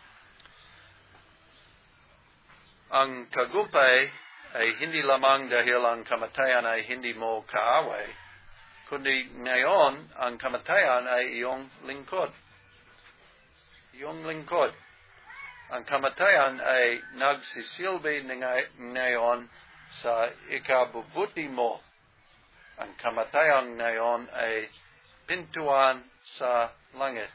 Ang tagumpay ay hindi lamang dahil ang kamatayan ay hindi mo kaaway, kundi ngayon ang kamatayan ay iyong lingkod. Iyong lingkod. Ang kamatayan ay nagsisilbi ngayon sa ikabubuti mo. Ang kamatayan ngayon ay pintuan sa langit.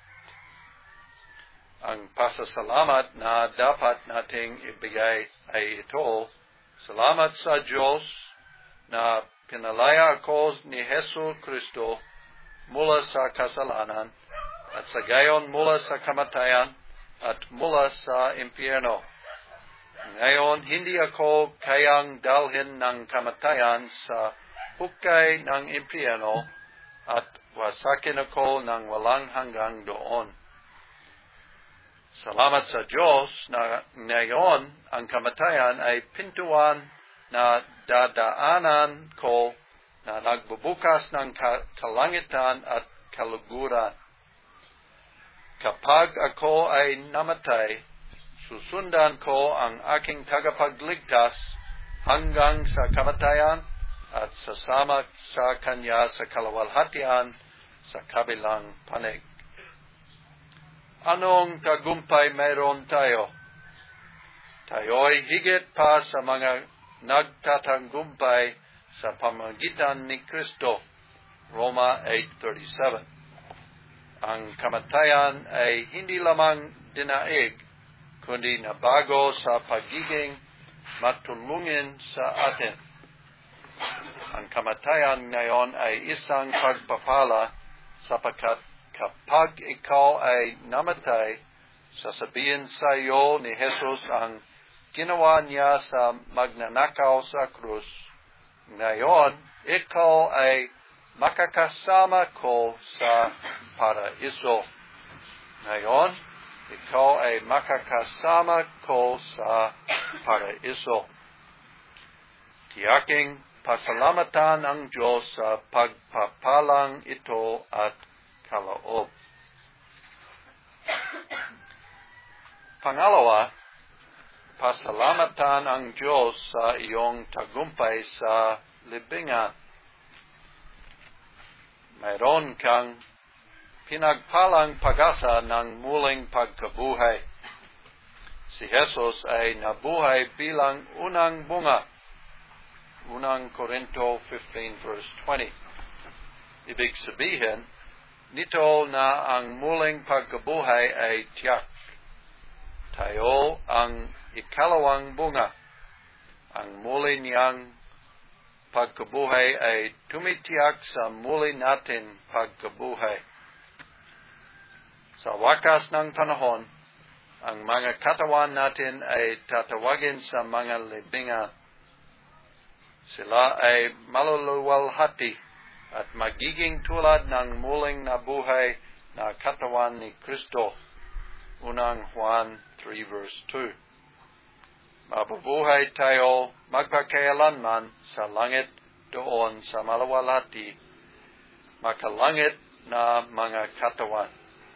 Ang pasasalamat na dapat nating ibigay ay ito, salamat sa Diyos na pinalaya ako ni Hesu Kristo mula sa kasalanan at sa gayon mula sa kamatayan at mula sa impyerno. Ngayon, hindi ako kayang dalhin ng kamatayan sa hukay ng impyerno at wasakin ako ng walang hanggang doon. Salamat sa Diyos na ngayon ang kamatayan ay pintuan na dadaanan ko na nagbubukas ng kalangitan at kaluguran. Kapag ako ay namatay, susundan ko ang aking tagapagligtas hanggang sa kamatayan at sasama sa Kanya sa kalawalhatian sa kabilang panig. Anong tagumpay mayroon tayo? Tayo'y higit pa sa mga nagtatagumpay sa pamagitan ni Kristo. Roma eight thirty-seven. Ang kamatayan ay hindi lamang dinaig, kundi nabago sa pagiging matulungin sa atin. Ang kamatayan ngayon ay isang pagpapala sapagkat kapag ikaw ay namatay, sasabihin sa iyo ni Jesus ang ginawa niya sa magnanakaw sa krus. Ngayon, ikaw ay makakasama ko sa paraiso. Ngayon, ikaw ay makakasama ko sa paraiso. Tiyaking pasalamatan ang Diyos sa pagpapalang ito at kaloob. Pangalawa, pasalamatan ang Diyos sa iyong tagumpay sa libingan. Mayroon kang pinagpalang pag-asa ng muling pagkabuhay. Si Jesus ay nabuhay bilang unang bunga. Unang Korinto fifteen verse twenty. Ibig sabihin, nito na ang muling pagkabuhay ay tiyak. tayo ang ikalawang bunga. Ang muli niyang pagkabuhay ay tumitiyak sa muli natin pagkabuhay. Sa wakas ng panahon, ang mga katawan natin ay tatawagin sa mga libingan. Sila ay maluluwalhati at magiging tulad ng muling nabuhay na katawan ni Kristo. Unang Juan three verse two. Mabubuhay tayo magpakailanman sa langit doon sa maluwalhati, makalangit na mga katawan.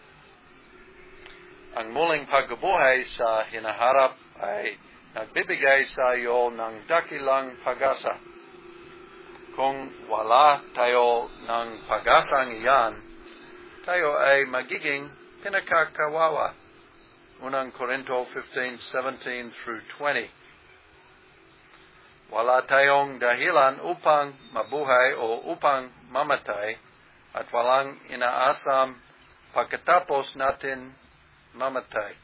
Ang muling pagbuhay sa hinaharap ay nagbibigay sa iyo ng dakilang pag-asa. Kung wala tayo ng pag-asang iyan, tayo ay magiging pinakakawawa. Unang Korinto fifteen seventeen through twenty. Wala tayong dahilan upang mabuhay o upang mamatay at walang inaasam pagkatapos natin mamatay.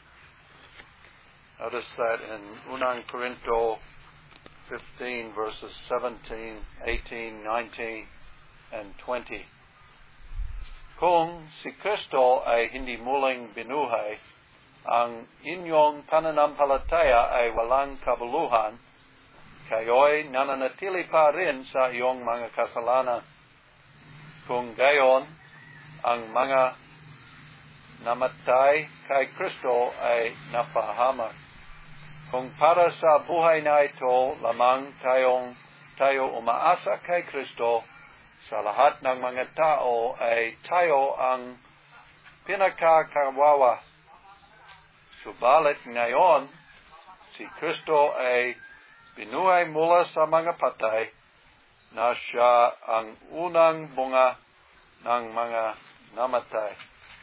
Notice that in Unang Korinto fifteen verses seventeen, eighteen, nineteen, and twenty. Kung si Kristo ay hindi muling binuhay, ang inyong pananampalataya ay walang kabuluhan, kayo'y nananatili pa rin sa iyong mga kasalanan. Kung gayon, ang mga namatay kay Kristo ay napahamak. Kung para sa buhay na ito lamang tayong tayo umaasa kay Kristo, sa lahat ng mga tao ay tayo ang pinakakawawa. Subalit ngayon, si Kristo ay binuhay mula sa mga patay na siya ang unang bunga ng mga namatay.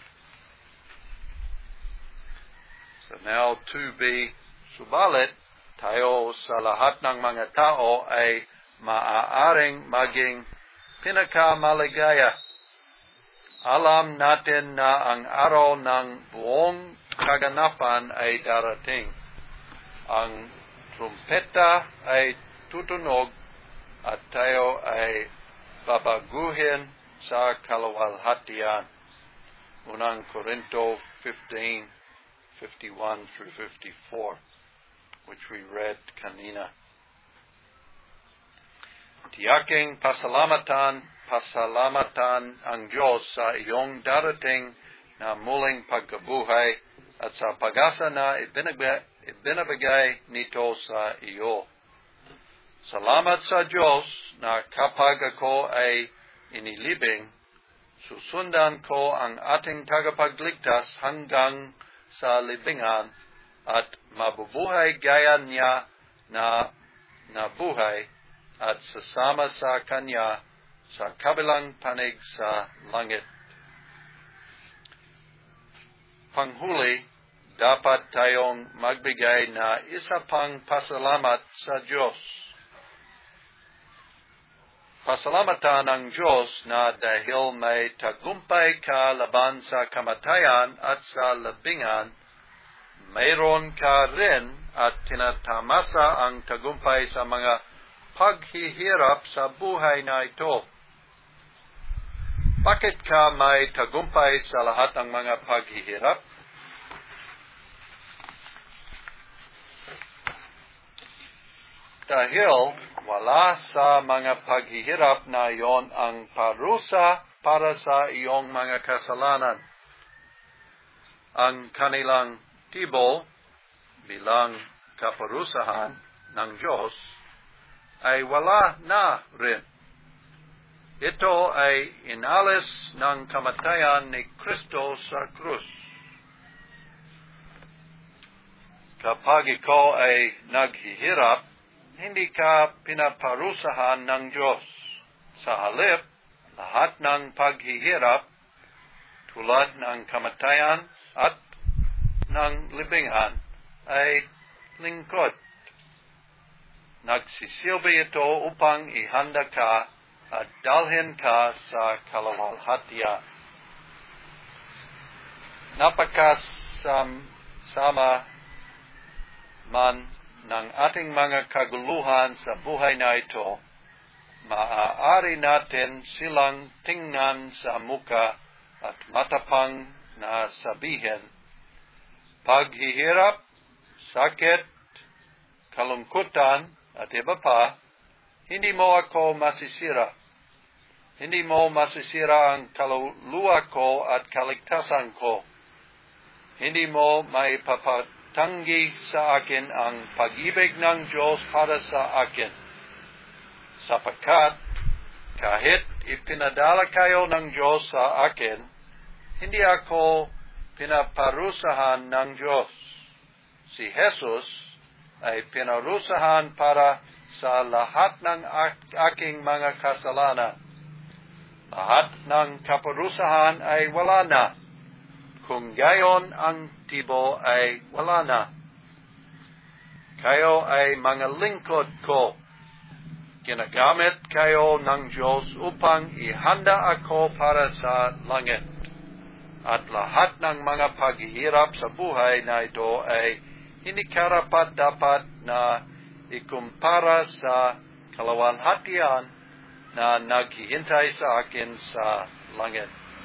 So now to be subalit, tayo sa lahat ng mga tao ay maaaring maging pinakamaligaya. Alam natin na ang araw ng buong kaganapan ay darating. Ang trumpeta ay tutunog at tayo ay babaguhin sa kaluwalhatian. Unang Korinto fifteen fifty-one through fifty-four, which we read kanina. Tiyaking pasalamatan, pasalamatan ang Diyos sa iyong darating na muling pagkabuhay at sa pag-asa na ibinabigay, ibinabigay nito sa iyo. Salamat sa Diyos na kapag ako ay inilibing, susundan ko ang ating tagapagligtas hanggang sa libingan at mabubuhay gaya niya na nabuhay at sasama sa kanya sa kabilang panig sa langit. Panghuli, dapat tayong magbigay na isa pang pasalamat sa Diyos. Pasalamatan ang Diyos na dahil may tagumpay ka laban sa kamatayan at sa libingan, mayroon ka rin at tinatamasa ang tagumpay sa mga paghihirap sa buhay na ito. Bakit ka may tagumpay sa lahat ng mga paghihirap? Dahil wala sa mga paghihirap na iyon ang parusa para sa iyong mga kasalanan. Ang kanilang tibo bilang kaparusahan ng Diyos ay wala na rin. Ito ay inalis ng kamatayan ni Kristo sa krus. Kapag ikaw ay naghihirap, hindi ka pinaparusahan ng Diyos. Sa halip, lahat ng paghihirap, tulad ng kamatayan at ng libingan, ay lingkod. Nagsisilbi ito upang ihanda ka at dalhin ka sa kaluwalhatian. Napakas um, sama man ng ating mga kaguluhan sa buhay na ito, maaari natin silang tingnan sa muka at matapang na sabihin, paghihirap, sakit, kalungkutan, at iba pa, hindi mo ako masisira. Hindi mo masisira ang kaluluwa ko at kaligtasan ko. Hindi mo maipapatanggi sa akin ang pag-ibig ng Diyos para sa akin. Sapagkat kahit ipinadala kayo ng Diyos sa akin, hindi ako pinaparusahan ng Diyos. Si Jesus ay pinarusahan para sa lahat ng aking mga kasalanan. Lahat ng kaparusahan ay wala na. Kung gayon ang tibo ay wala na. Kayo ay mga lingkod ko. Ginagamit kayo ng Diyos upang ihanda ako para sa langit. At lahat ng mga paghihirap sa buhay na ito ay hindi karapat-dapat na ikumpara sa kaluwalhatian na naghihintay sa akin sa langit.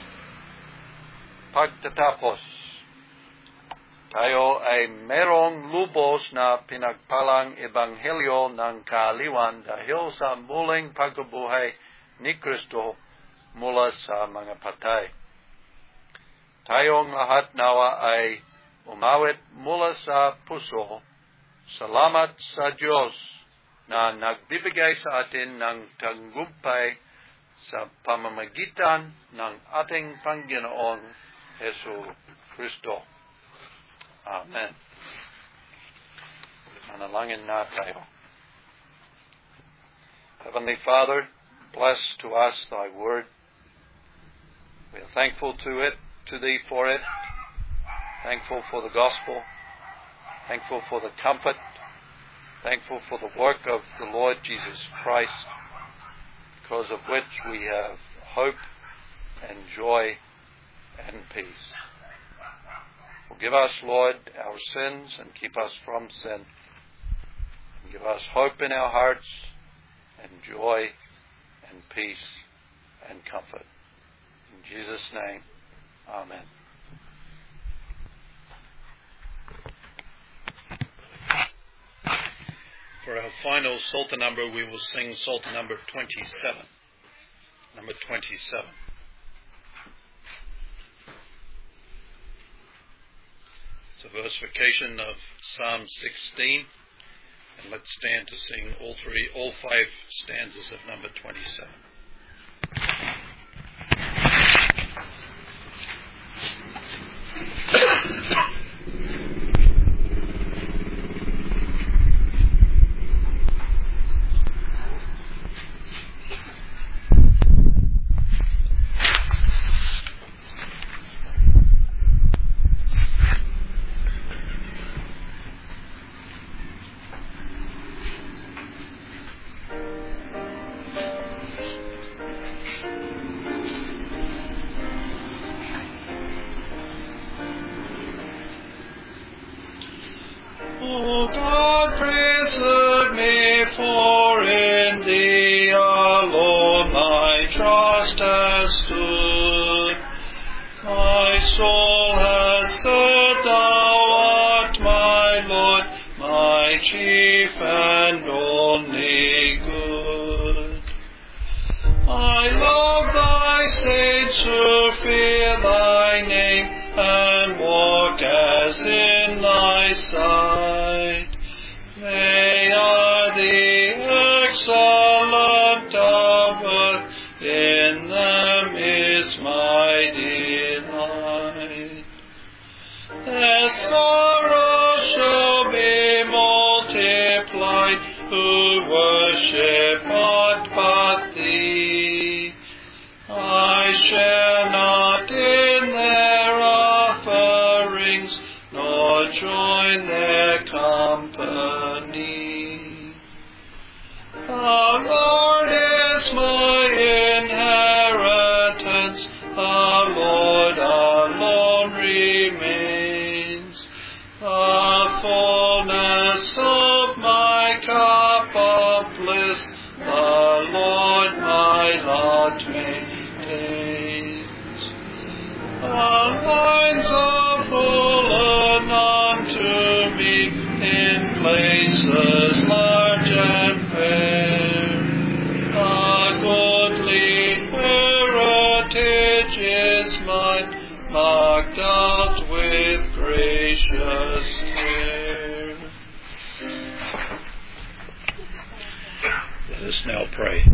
Pagtatapos, tayo ay merong lubos na pinagpalang ebanghelyo ng kaaliwan dahil sa muling pagkabuhay ni Kristo mula sa mga patay. Tayong lahat nawa ay umawit mula sa puso, salamat sa Diyos na nagbibigay sa atin ng tagumpay sa pamamagitan ng ating Panginoong Hesu Kristo. Amen. Manalangin na tayo. Heavenly Father, bless to us thy word. We are thankful to it, to thee for it. Thankful for the gospel. Thankful for the comfort. Thankful for the work of the Lord Jesus Christ, because of which we have hope and joy and peace. Forgive us, Lord, our sins and keep us from sin. And give us hope in our hearts and joy and peace and comfort. In Jesus' name, amen. For our final Psalter number, we will sing Psalter number twenty-seven. Number twenty-seven. It's a versification of Psalm sixteen. And let's stand to sing all three, all five stanzas of number twenty-seven. O God, preserve me, for in thee alone my trust has stood. My soul has said, thou art my Lord, my chief and only good. I love thy saints who fear thy name, and walk as in thy sight. They are the excellent of earth, in them is my delight. Their sorrows shall be multiplied, who worship not but thee. I share not in their offerings, nor join their company. The Lord is my inheritance, the Lord alone remains. the Lord my lot maintains. The lines are fallen unto me in places large and fair. A goodly heritage is mine, marked out with gracious care. Let us now pray.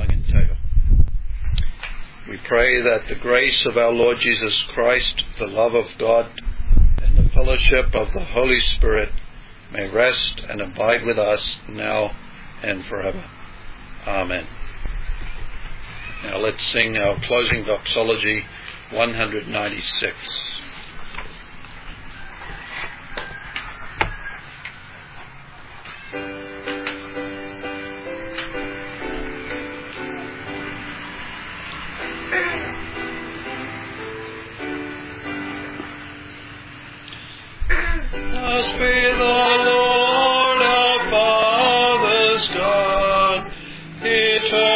We pray that the grace of our Lord Jesus Christ, the love of God, and the fellowship of the Holy Spirit may rest and abide with us now and forever. Amen. Now let's sing our closing doxology, one ninety-six. Blessed be the Lord our Father's God, eternal.